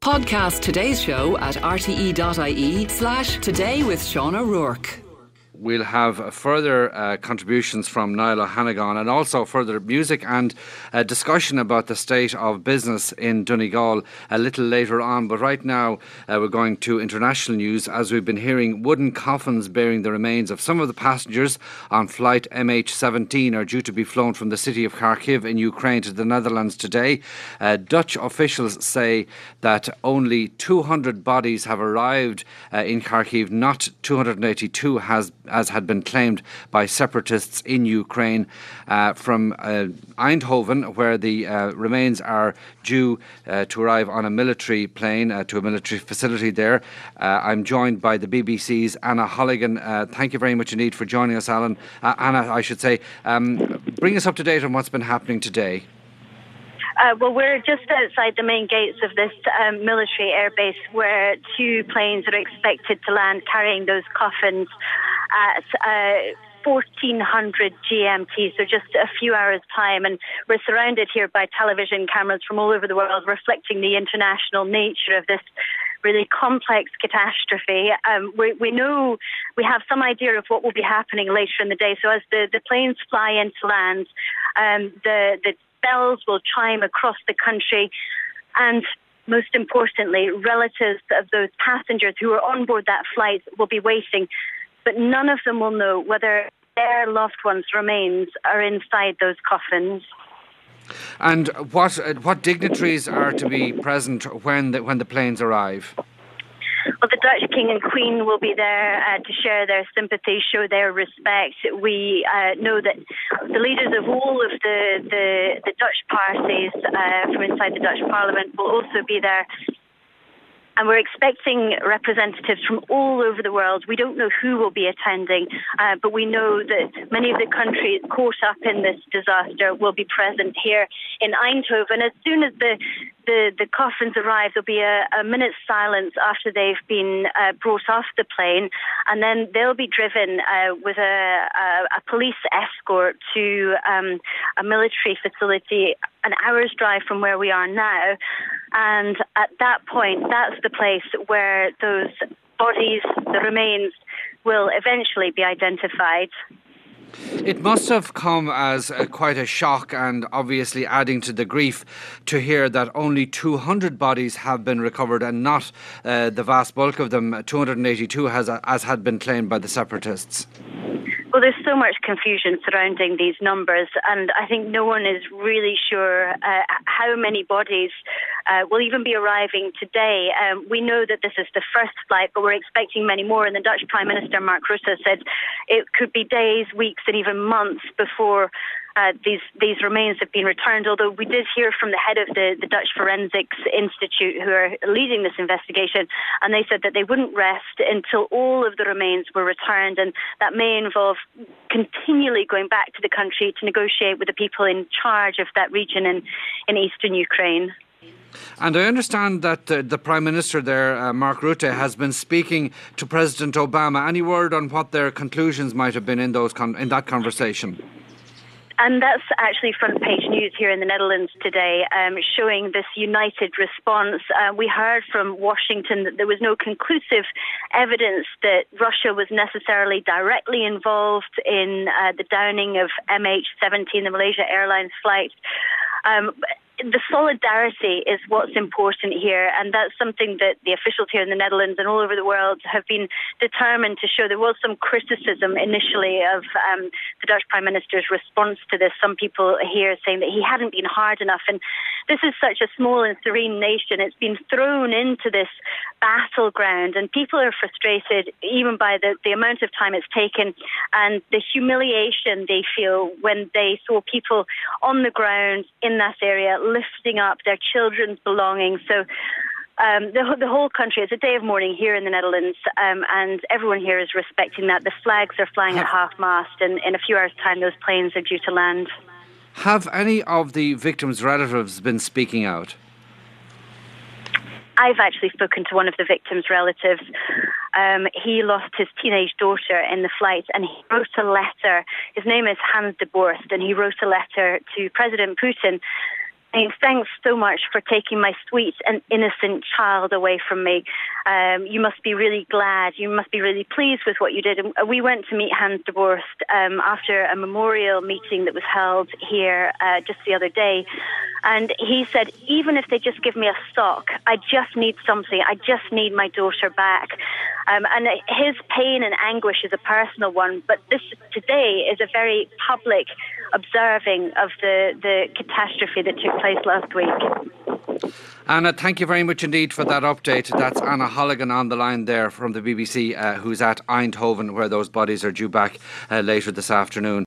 Podcast today's show at rte.ie/today with Sean O'Rourke. We'll have further contributions from Niall O'Hannigan and also further music and discussion about the state of business in Donegal a little later on. But right now we're going to international news, as we've been hearing wooden coffins bearing the remains of some of the passengers on flight MH17 are due to be flown from the city of Kharkiv in Ukraine to the Netherlands today. Dutch officials say that only 200 bodies have arrived in Kharkiv, not 282 as had been claimed by separatists in Ukraine, from Eindhoven, where the remains are due to arrive on a military plane to a military facility there. I'm joined by the BBC's Anna Holligan. Thank you very much indeed for joining us, Anna, I should say. Bring us up to date on what's been happening today. Well, we're just outside the main gates of this military airbase where two planes are expected to land carrying those coffins at 1400 GMT, so just a few hours' time. And we're surrounded here by television cameras from all over the world reflecting the international nature of this really complex catastrophe. We know, we have some idea of what will be happening later in the day. So as the planes fly into land, the bells will chime across the country, and most importantly, relatives of those passengers who are on board that flight will be waiting, but none of them will know whether their loved ones' remains are inside those coffins. And what dignitaries are to be present when the planes arrive? Well, the Dutch King and Queen will be there to share their sympathy, show their respect. We know that the leaders of all of the Dutch parties from inside the Dutch Parliament will also be there. And we're expecting representatives from all over the world. We don't know who will be attending, but we know that many of the countries caught up in this disaster will be present here in Eindhoven. As soon as the coffins arrive, there'll be a minute's silence after they've been brought off the plane, and then they'll be driven with a police escort to a military facility an hour's drive from where we are now. And at that point, that's the place where those bodies, the remains, will eventually be identified. It must have come as quite a shock, and obviously adding to the grief, to hear that only 200 bodies have been recovered and not the vast bulk of them, 282 as had been claimed by the separatists. Well, there's so much confusion surrounding these numbers, and I think no one is really sure how many bodies will even be arriving today. We know that this is the first flight, but we're expecting many more, and the Dutch Prime Minister, Mark Rutte, said it could be days, weeks, and even months before these remains have been returned, although we did hear from the head of the Dutch Forensics Institute, who are leading this investigation, and they said that they wouldn't rest until all of the remains were returned, and that may involve continually going back to the country to negotiate with the people in charge of that region in eastern Ukraine. And I understand that the Prime Minister there, Mark Rutte, has been speaking to President Obama. Any word on what their conclusions might have been in that conversation? And that's actually front page news here in the Netherlands today, showing this united response. We heard from Washington that there was no conclusive evidence that Russia was necessarily directly involved in the downing of MH17, the Malaysia Airlines flight. The solidarity is what's important here, and that's something that the officials here in the Netherlands and all over the world have been determined to show. There was some criticism initially of the Dutch Prime Minister's response to this. Some people here saying that he hadn't been hard enough, and this is such a small and serene nation. It's been thrown into this battleground, and people are frustrated even by the amount of time it's taken and the humiliation they feel when they saw people on the ground in that area lifting up their children's belongings. So the whole country, it's a day of mourning here in the Netherlands, and everyone here is respecting that. The flags are flying at half-mast, and in a few hours' time those planes are due to land. Have any of the victims' relatives been speaking out? I've actually spoken to one of the victims' relatives. He lost his teenage daughter in the flight, and he wrote a letter. His name is Hans de Borst, and he wrote a letter to President Putin Thanks so much for taking my sweet and innocent child away from me. You must be really glad. You must be really pleased with what you did. And we went to meet Hans de Borst after a memorial meeting that was held here just the other day. And he said, even if they just give me a sock, I just need something. I just need my daughter back. And his pain and anguish is a personal one, but this today is a very public observing of the catastrophe that took place last week. Anna, thank you very much indeed for that update. That's Anna Holligan on the line there from the BBC, who's at Eindhoven, where those bodies are due back later this afternoon.